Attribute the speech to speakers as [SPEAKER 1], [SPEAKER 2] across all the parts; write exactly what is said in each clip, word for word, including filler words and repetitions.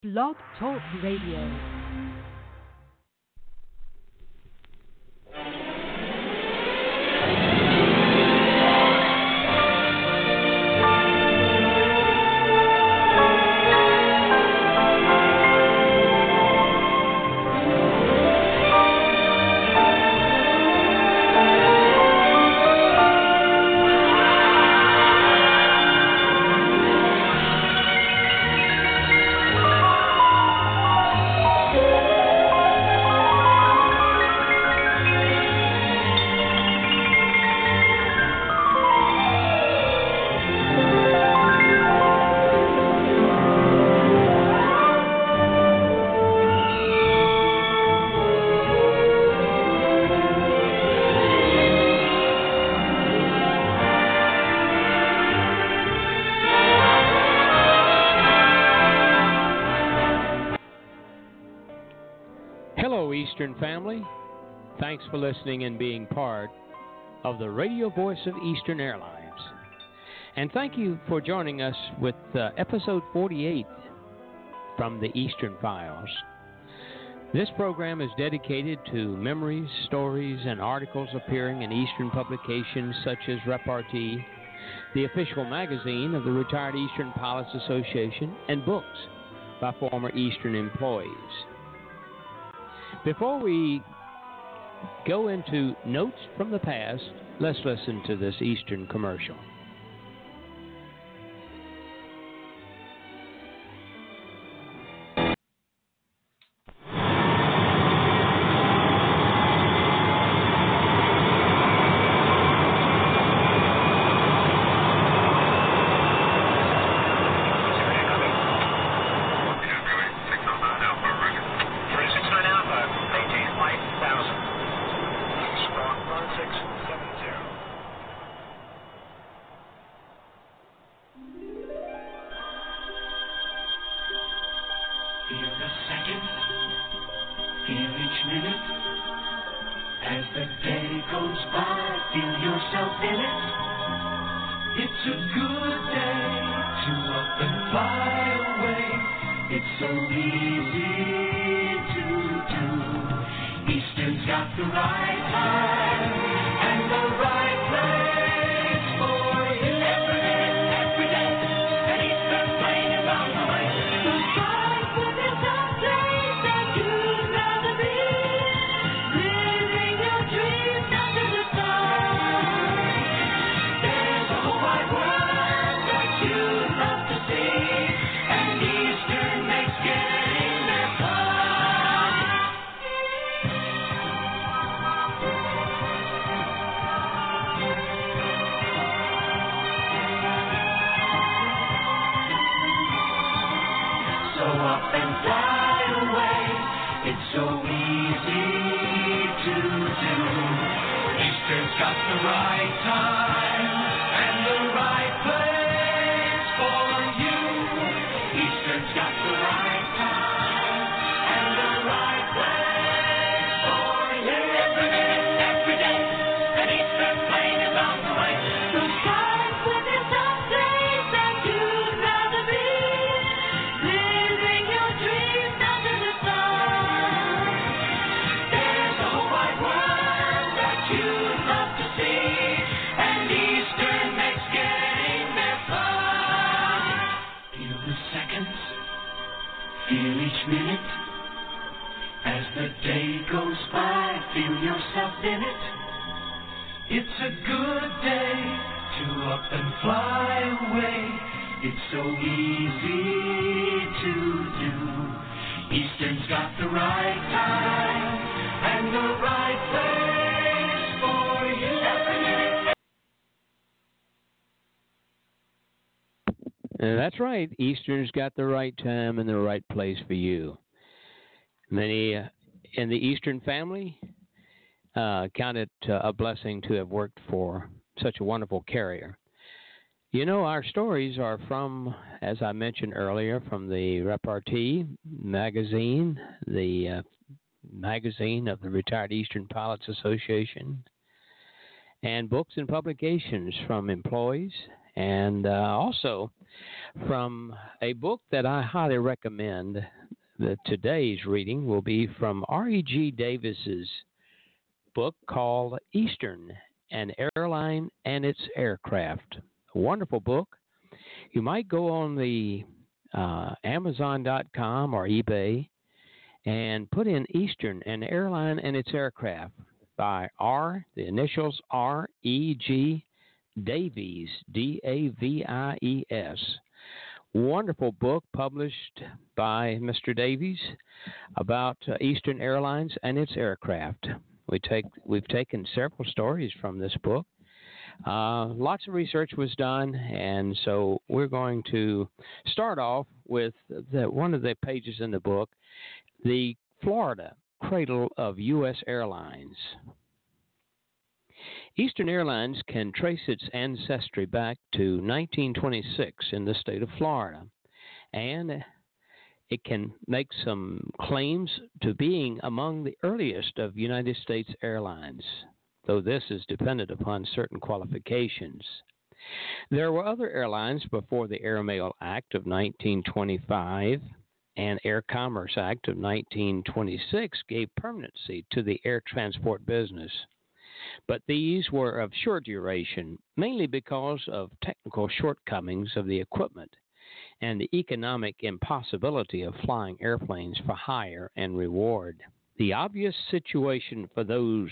[SPEAKER 1] Blog Talk Radio.
[SPEAKER 2] Eastern family, thanks for listening and being part of the radio voice of Eastern Airlines. And thank you for joining us with uh, episode forty-eight from the Eastern Files. This program is dedicated to memories, stories, and articles appearing in Eastern publications such as Repartee, the official magazine of the Retired Eastern Pilots Association, and books by former Eastern employees. Before we go into notes from the past, let's listen to this Eastern commercial. That's right. Eastern's got the right time and the right place for you. Many uh, in the Eastern family uh, count it uh, a blessing to have worked for such a wonderful carrier. You know, our stories are from, as I mentioned earlier, from the Repartee magazine, the uh, magazine of the Retired Eastern Pilots Association, and books and publications from employees And uh, also from a book that I highly recommend. The, today's reading will be from R E G Davis's book called Eastern, an Airline and Its Aircraft. A wonderful book. You might go on the uh, Amazon dot com or eBay and put in Eastern, an Airline and Its Aircraft by R, the initials R E G Davies, D A V I E S. Wonderful book published by Mister Davies about uh, Eastern Airlines and its aircraft. We take, we've taken several stories from this book. Uh, lots of research was done, and so we're going to start off with the, one of the pages in the book, the Florida Cradle of U S Airlines. Eastern Airlines can trace its ancestry back to nineteen twenty-six in the state of Florida, and it can make some claims to being among the earliest of United States airlines, though this is dependent upon certain qualifications. There were other airlines before the Airmail Act of nineteen twenty-five and Air Commerce Act of nineteen twenty-six gave permanency to the air transport business. But these were of short duration, mainly because of technical shortcomings of the equipment and the economic impossibility of flying airplanes for hire and reward. The obvious situation for those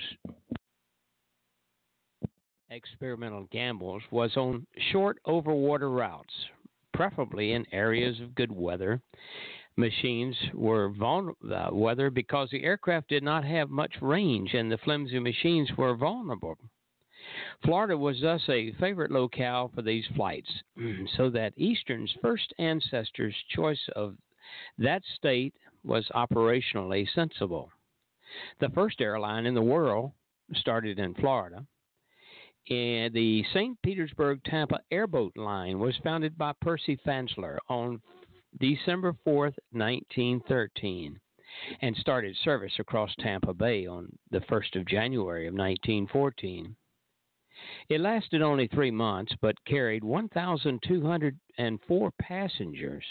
[SPEAKER 2] experimental gambles was on short overwater routes, preferably in areas of good weather. Machines were vulnerable uh, weather because the aircraft did not have much range and the flimsy machines were vulnerable. Florida was thus a favorite locale for these flights, so that Eastern's first ancestors' choice of that state was operationally sensible. The first airline in the world started in Florida, and the Saint Petersburg-Tampa Airboat Line was founded by Percy Fansler on December fourth, nineteen thirteen, and started service across Tampa Bay on the first of January of nineteen fourteen. It lasted only three months, but carried one thousand two hundred four passengers.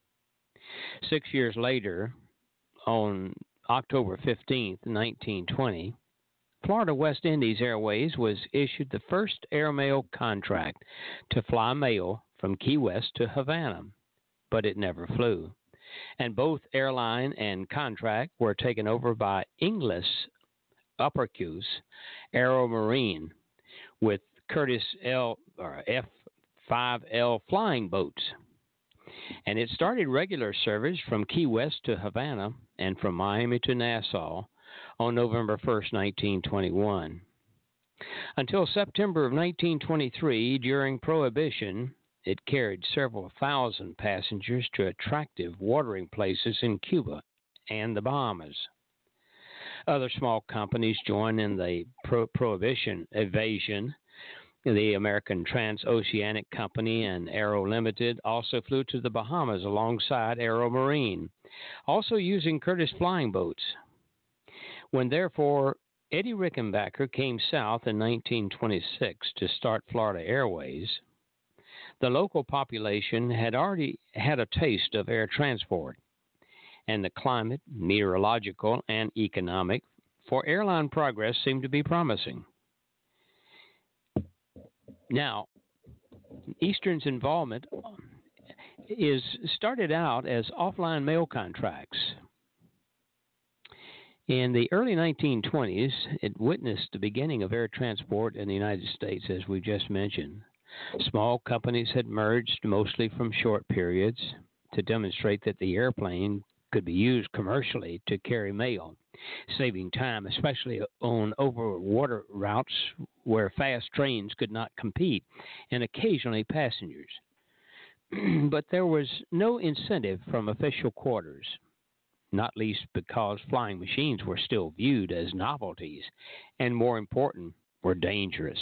[SPEAKER 2] Six years later, on October fifteenth, nineteen twenty, Florida West Indies Airways was issued the first airmail contract to fly mail from Key West to Havana, but it never flew. And both airline and contract were taken over by Inglis Uppercuse Aero Marine with Curtiss L or F five L flying boats. And it started regular service from Key West to Havana and from Miami to Nassau on November first, nineteen twenty-one. Until September of nineteen twenty-three, during Prohibition, it carried several thousand passengers to attractive watering places in Cuba and the Bahamas. Other small companies joined in the pro- Prohibition evasion. The American Transoceanic Company and Aero Limited also flew to the Bahamas alongside Aero Marine, also using Curtiss flying boats. When, therefore, Eddie Rickenbacker came south in nineteen twenty-six to start Florida Airways, the local population had already had a taste of air transport, and the climate, meteorological, and economic for airline progress seemed to be promising. Now, Eastern's involvement is started out as offline mail contracts. In the early nineteen twenties, it witnessed the beginning of air transport in the United States, as we just mentioned. Small companies had merged, mostly from short periods, to demonstrate that the airplane could be used commercially to carry mail, saving time, especially on overwater routes where fast trains could not compete, and occasionally passengers. But there was no incentive from official quarters, not least because flying machines were still viewed as novelties, and more important, were dangerous.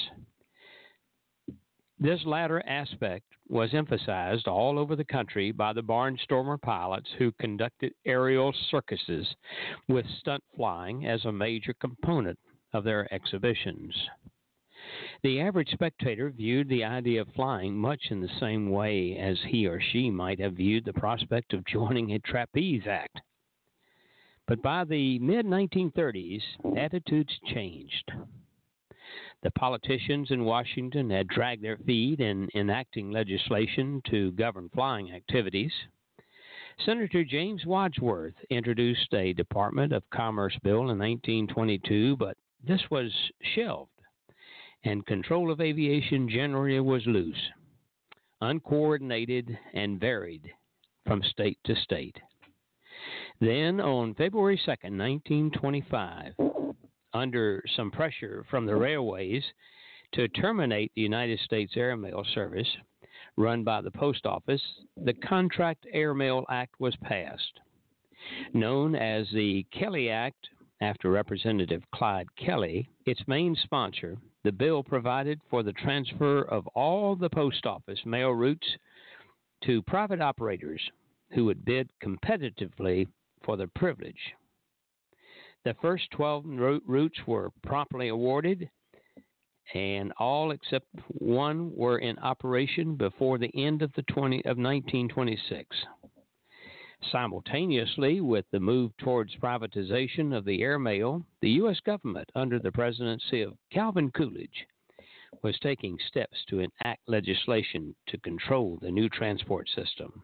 [SPEAKER 2] This latter aspect was emphasized all over the country by the barnstormer pilots who conducted aerial circuses with stunt flying as a major component of their exhibitions. The average spectator viewed the idea of flying much in the same way as he or she might have viewed the prospect of joining a trapeze act. But by the mid nineteen thirties, attitudes changed. The politicians in Washington had dragged their feet in enacting legislation to govern flying activities. Senator James Wadsworth introduced a Department of Commerce bill in nineteen twenty-two, but this was shelved, and control of aviation generally was loose, uncoordinated, and varied from state to state. Then, on February second, nineteen twenty-five, under some pressure from the railways to terminate the United States Airmail Service run by the Post Office, the Contract Airmail Act was passed. Known as the Kelly Act, after Representative Clyde Kelly, its main sponsor, the bill provided for the transfer of all the Post Office mail routes to private operators who would bid competitively for the privilege. The first twelve routes were promptly awarded, and all except one were in operation before the end of the twenty of nineteen twenty-six. Simultaneously with the move towards privatization of the airmail, the U S government, under the presidency of Calvin Coolidge, was taking steps to enact legislation to control the new transport system.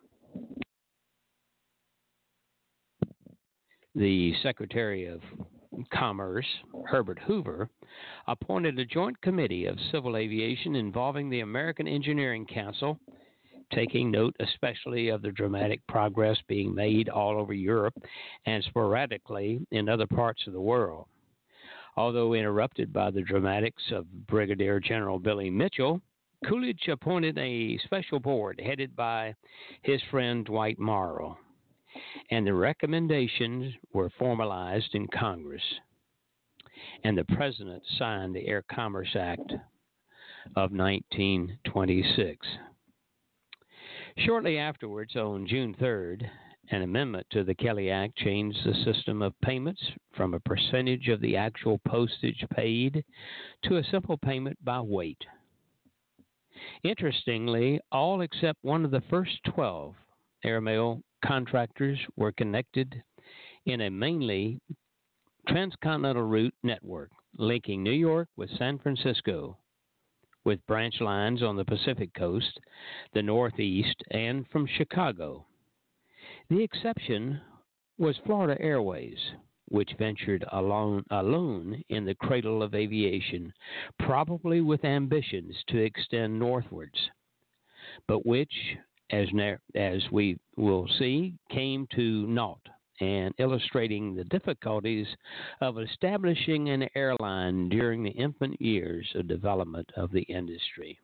[SPEAKER 2] The Secretary of Commerce, Herbert Hoover, appointed a joint committee of civil aviation involving the American Engineering Council, taking note especially of the dramatic progress being made all over Europe and sporadically in other parts of the world. Although interrupted by the dramatics of Brigadier General Billy Mitchell, Coolidge appointed a special board headed by his friend Dwight Morrow, and the recommendations were formalized in Congress, and the President signed the Air Commerce Act of nineteen twenty-six. Shortly afterwards, on June third, an amendment to the Kelly Act changed the system of payments from a percentage of the actual postage paid to a simple payment by weight. Interestingly, all except one of the first twelve airmail contractors were connected in a mainly transcontinental route network linking New York with San Francisco, with branch lines on the Pacific coast, the Northeast, and from Chicago. The exception was Florida Airways, which ventured alone, alone in the cradle of aviation, probably with ambitions to extend northwards, but which, as, as we will see, came to naught, and illustrating the difficulties of establishing an airline during the infant years of development of the industry.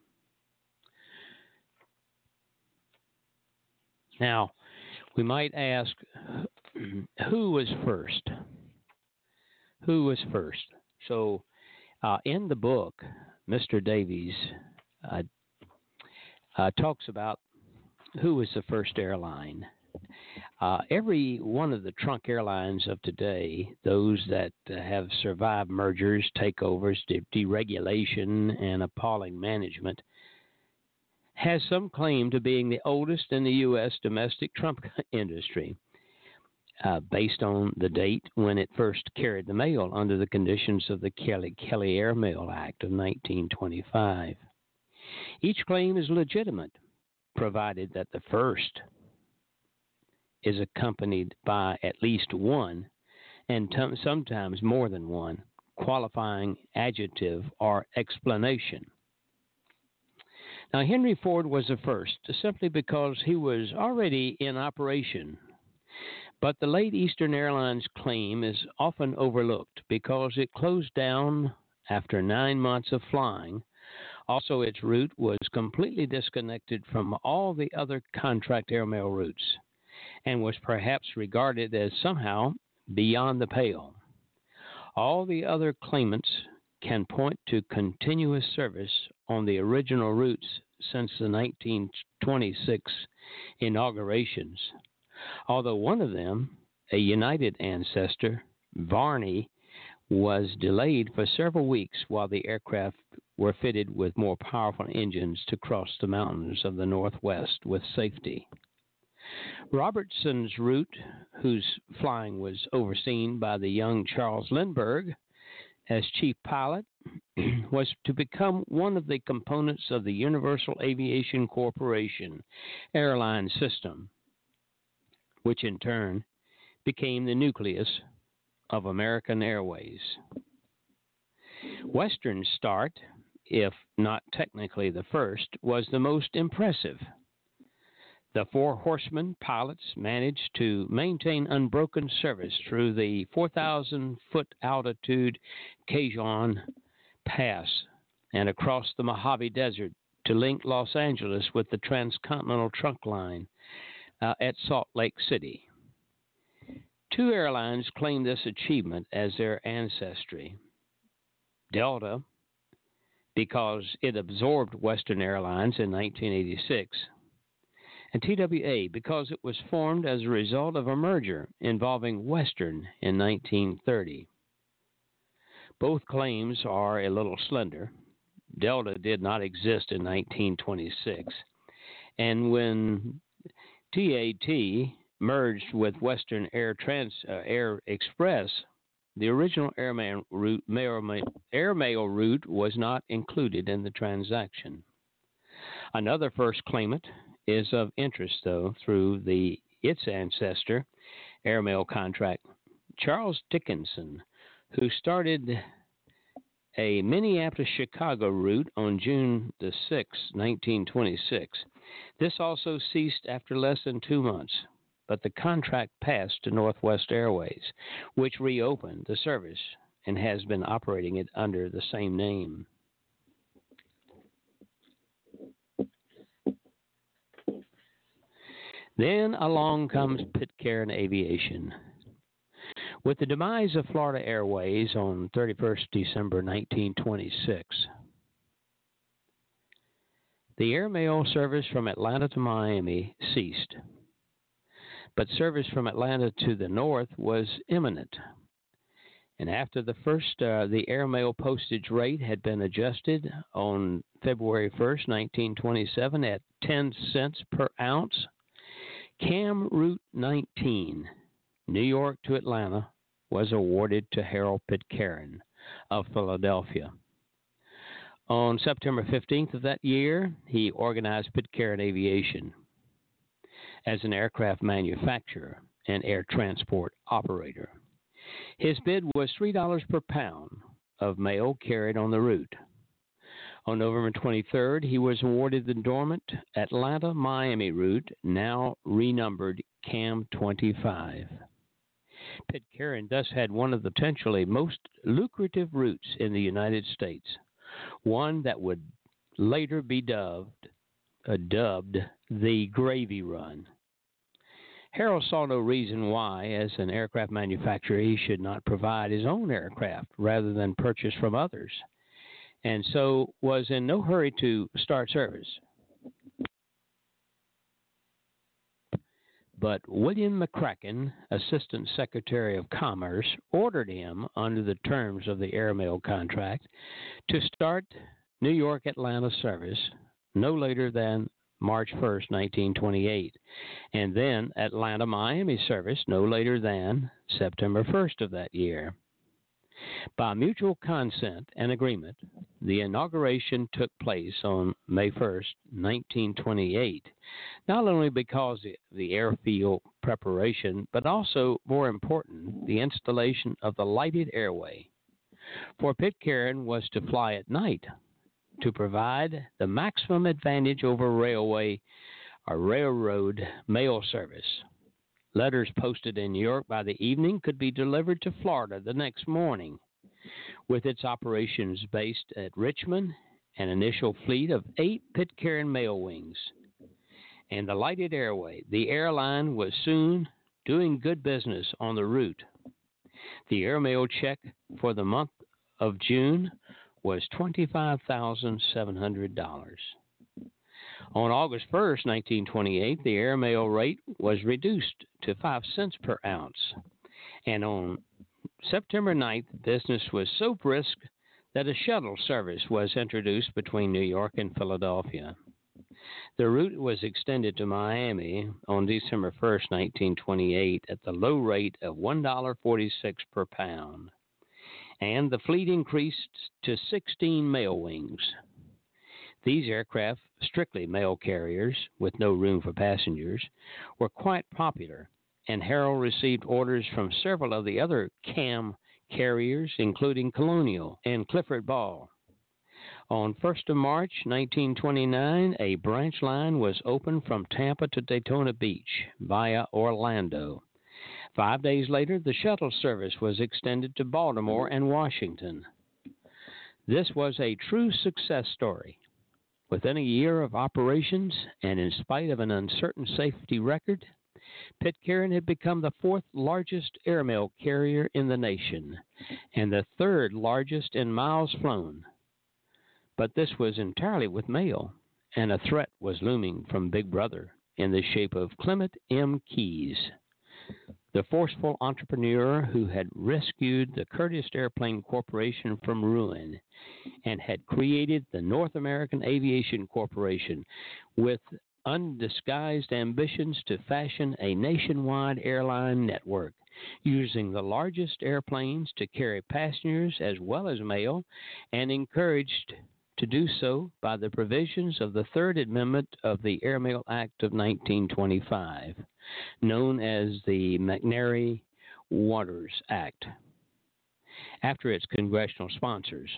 [SPEAKER 2] Now, we might ask, who was first? Who was first? So, uh, in the book, Mister Davies uh, uh, talks about who was the first airline. Uh, every one of the trunk airlines of today, those that uh, have survived mergers, takeovers, de- deregulation, and appalling management, has some claim to being the oldest in the U S domestic trunk industry, uh, based on the date when it first carried the mail under the conditions of the Kelly, Kelly Airmail Act of nineteen twenty-five. Each claim is legitimate, provided that the first is accompanied by at least one, and t- sometimes more than one, qualifying adjective or explanation. Now, Henry Ford was the first, simply because he was already in operation. But the late Eastern Airlines claim is often overlooked because it closed down after nine months of flying. Also, its route was completely disconnected from all the other contract airmail routes and was perhaps regarded as somehow beyond the pale. All the other claimants can point to continuous service on the original routes since the nineteen twenty-six inaugurations, although one of them, a United ancestor, Varney, was delayed for several weeks while the aircraft were fitted with more powerful engines to cross the mountains of the Northwest with safety. Robertson's route, whose flying was overseen by the young Charles Lindbergh as chief pilot, was to become one of the components of the Universal Aviation Corporation airline system, which in turn became the nucleus of American Airways. Western's start, if not technically the first, was the most impressive. The four horsemen pilots managed to maintain unbroken service through the four thousand foot altitude Cajon Pass and across the Mojave Desert to link Los Angeles with the transcontinental trunk line uh, at Salt Lake City. Two airlines claim this achievement as their ancestry. Delta, because it absorbed Western Airlines in nineteen eighty-six, and T W A because it was formed as a result of a merger involving Western in nineteen thirty. Both claims are a little slender. Delta did not exist in nineteen twenty-six, and when T A T merged with Western Air, Trans, uh, Air Express, the original airmail route, mail, airmail route was not included in the transaction. Another first claimant is of interest, though, through the its ancestor, airmail contract, Charles Dickinson, who started a Minneapolis-Chicago route on June the sixth, nineteen twenty-six. This also ceased after less than two months, but the contract passed to Northwest Airways, which reopened the service and has been operating it under the same name. Then along comes Pitcairn Aviation. With the demise of Florida Airways on thirty-first December nineteen twenty-six, the airmail service from Atlanta to Miami ceased, but service from Atlanta to the north was imminent. And after the first, uh, the airmail postage rate had been adjusted on February first, nineteen twenty-seven at ten cents per ounce, Cam Route nineteen, New York to Atlanta, was awarded to Harold Pitcairn of Philadelphia. On September fifteenth of that year, he organized Pitcairn Aviation as an aircraft manufacturer and air transport operator. His bid was three dollars per pound of mail carried on the route. On November twenty-third, he was awarded the dormant Atlanta-Miami route, now renumbered Cam twenty-five. Pitcairn thus had one of the potentially most lucrative routes in the United States, one that would later be dubbed, uh, dubbed the Gravy Run. Harold saw no reason why, as an aircraft manufacturer, he should not provide his own aircraft rather than purchase from others, and so was in no hurry to start service. But William McCracken, Assistant Secretary of Commerce, ordered him, under the terms of the airmail contract, to start New York-Atlanta service no later than March first, nineteen twenty-eight, and then Atlanta-Miami service no later than September first of that year. By mutual consent and agreement, the inauguration took place on May first, nineteen twenty-eight, not only because of the airfield preparation, but also, more important, the installation of the lighted airway. For Pitcairn was to fly at night to provide the maximum advantage over railway or railroad mail service. Letters posted in New York by the evening could be delivered to Florida the next morning. With its operations based at Richmond, an initial fleet of eight Pitcairn mail wings, and the lighted airway, the airline was soon doing good business on the route. The airmail check for the month of June was twenty-five thousand seven hundred dollars. On August first, nineteen twenty-eight, the airmail rate was reduced to five cents per ounce. And on September ninth, business was so brisk that a shuttle service was introduced between New York and Philadelphia. The route was extended to Miami on December first, nineteen twenty-eight, at the low rate of one dollar and forty-six cents per pound, and the fleet increased to sixteen mail wings. These aircraft, strictly mail carriers with no room for passengers, were quite popular, and Harold received orders from several of the other C A M carriers, including Colonial and Clifford Ball. On first of March, nineteen twenty-nine, a branch line was opened from Tampa to Daytona Beach via Orlando. Five days later, the shuttle service was extended to Baltimore and Washington. This was a true success story. Within a year of operations, and in spite of an uncertain safety record, Pitcairn had become the fourth largest airmail carrier in the nation and the third largest in miles flown. But this was entirely with mail, and a threat was looming from Big Brother in the shape of Clement M. Keyes, the forceful entrepreneur who had rescued the Curtiss Airplane Corporation from ruin and had created the North American Aviation Corporation with undisguised ambitions to fashion a nationwide airline network using the largest airplanes to carry passengers as well as mail, and encouraged to do so by the provisions of the Third Amendment of the Airmail Act of nineteen twenty-five, known as the McNary-Waters Act, after its congressional sponsors.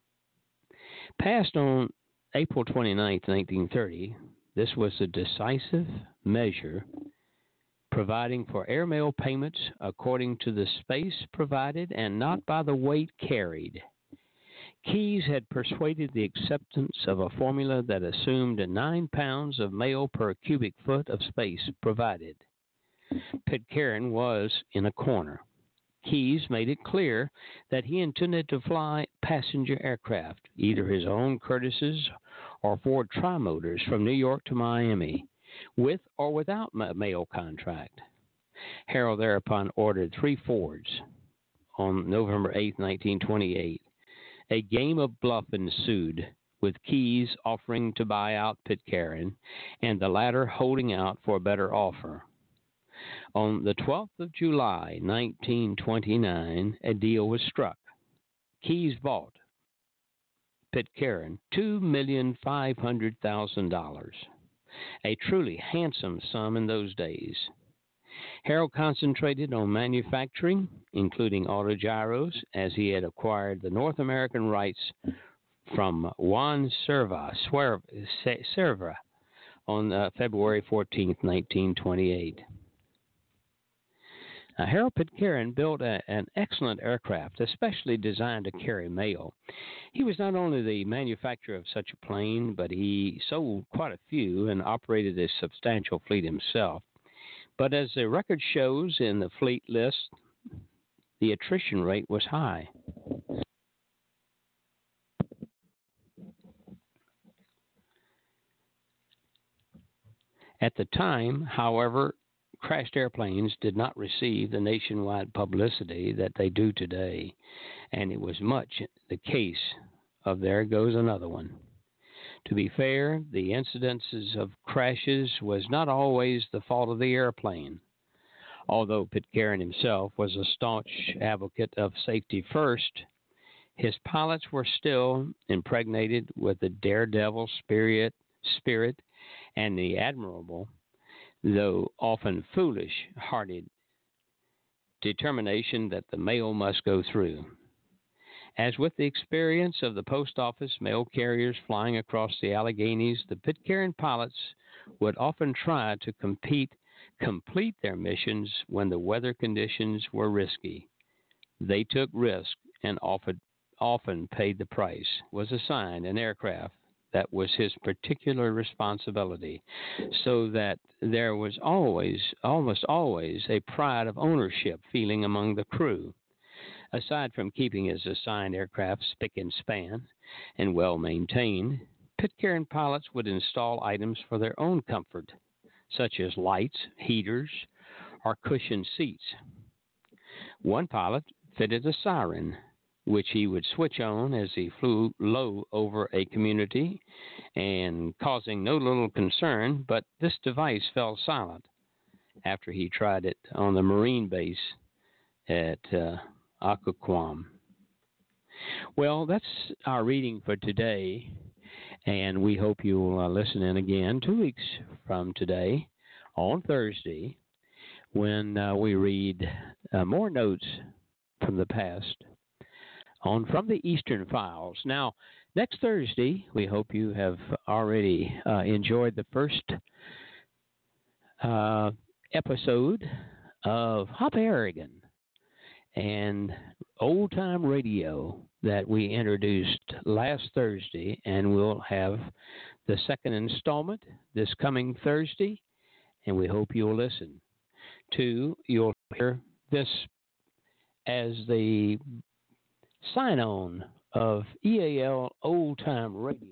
[SPEAKER 2] Passed on April twenty-ninth, nineteen thirty, this was a decisive measure providing for airmail payments according to the space provided and not by the weight carried. Keyes had persuaded the acceptance of a formula that assumed nine pounds of mail per cubic foot of space provided. Pitcairn was in a corner. Keyes made it clear that he intended to fly passenger aircraft, either his own Curtisses or Ford Trimotors, from New York to Miami, with or without a mail contract. Harold thereupon ordered three Fords. On November eighth, nineteen twenty-eight, a game of bluff ensued, with Keyes offering to buy out Pitcairn and the latter holding out for a better offer. On the twelfth of July, nineteen twenty-nine, a deal was struck. Keyes bought Pitcairn two million five hundred thousand dollars, a truly handsome sum in those days. Harold concentrated on manufacturing, including autogyros, as he had acquired the North American rights from Juan Cerva, Cerva on uh, February fourteenth, nineteen twenty-eight. Now, Harold Pitcairn built a, an excellent aircraft, especially designed to carry mail. He was not only the manufacturer of such a plane, but he sold quite a few and operated a substantial fleet himself. But as the record shows in the fleet list, the attrition rate was high. At the time, however, crashed airplanes did not receive the nationwide publicity that they do today, and it was much the case of "there goes another one." To be fair, the incidences of crashes was not always the fault of the airplane. Although Pitcairn himself was a staunch advocate of safety first, his pilots were still impregnated with the daredevil spirit, spirit and the admirable, though often foolish-hearted determination that the mail must go through. As with the experience of the post office mail carriers flying across the Alleghenies, the Pitcairn pilots would often try to compete, complete their missions when the weather conditions were risky. They took risk and often, often paid the price. Was assigned an aircraft that was his particular responsibility, so that there was always, almost always, a pride of ownership feeling among the crew. Aside from keeping his assigned aircraft spick and span and well maintained, Pitcairn pilots would install items for their own comfort, such as lights, heaters, or cushioned seats. One pilot fitted a siren, which he would switch on as he flew low over a community and causing no little concern, but this device fell silent after he tried it on the Marine base at uh, Occoquan. Well, that's our reading for today, and we hope you'll uh, listen in again two weeks from today on Thursday when uh, we read uh, more notes from the past on From the Eastern Files. Now, next Thursday, we hope you have already uh, enjoyed the first uh, episode of Hop Harrigan and Old Time Radio that we introduced last Thursday, and we'll have the second installment this coming Thursday, and we hope you'll listen to. You'll hear this as the sign-on of E A L Old Time Radio.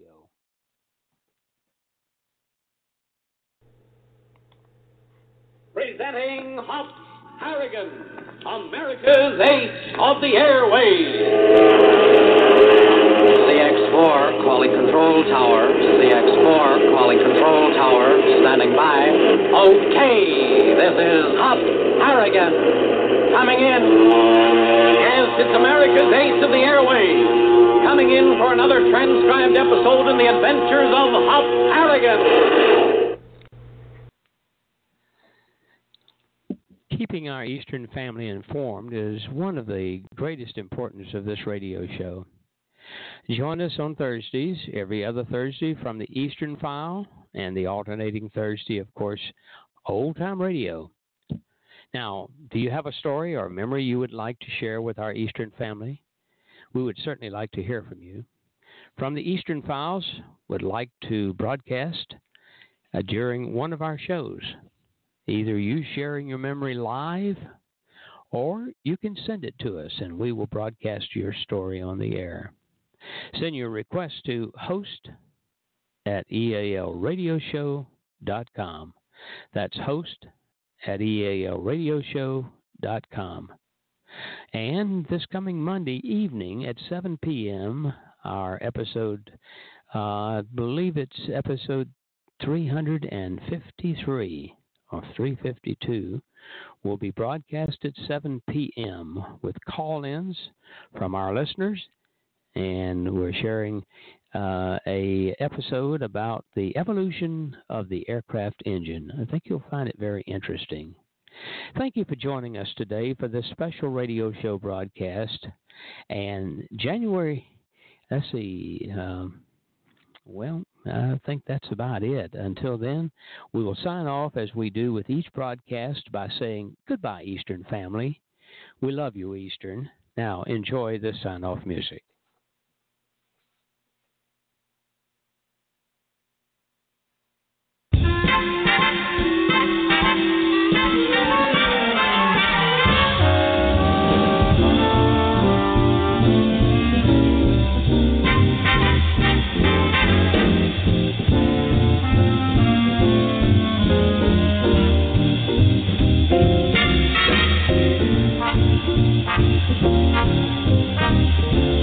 [SPEAKER 3] Presenting Hop Harrigan, America's Ace of the Airways.
[SPEAKER 4] C X four, calling control tower. C X four, calling control tower. Standing by.
[SPEAKER 3] Okay, this is Hop Harrigan. Coming in. Yes, it's America's Ace of the Airways. Coming in for another transcribed episode in the adventures of Hop Harrigan.
[SPEAKER 2] Keeping our Eastern family informed is one of the greatest importance of this radio show. Join us on Thursdays, every other Thursday from the Eastern File, and the alternating Thursday, of course, Old Time Radio. Now, do you have a story or memory you would like to share with our Eastern family? We would certainly like to hear from you. From the Eastern Files, would like to broadcast uh, during one of our shows. Either you sharing your memory live, or you can send it to us, and we will broadcast your story on the air. Send your request to host at E A L radio show dot com. That's host at E A L radio show dot com. And this coming Monday evening at seven p.m., our episode, uh, I believe it's episode three hundred fifty-three. Or three fifty-two, will be broadcast at seven p.m. with call-ins from our listeners, and we're sharing uh, a episode about the evolution of the aircraft engine. I think you'll find it very interesting. Thank you for joining us today for this special radio show broadcast. And January, let's see, um, well, I think that's about it. Until then, we will sign off as we do with each broadcast by saying goodbye, Eastern family. We love you, Eastern. Now, enjoy this sign-off music.
[SPEAKER 5] Thank you.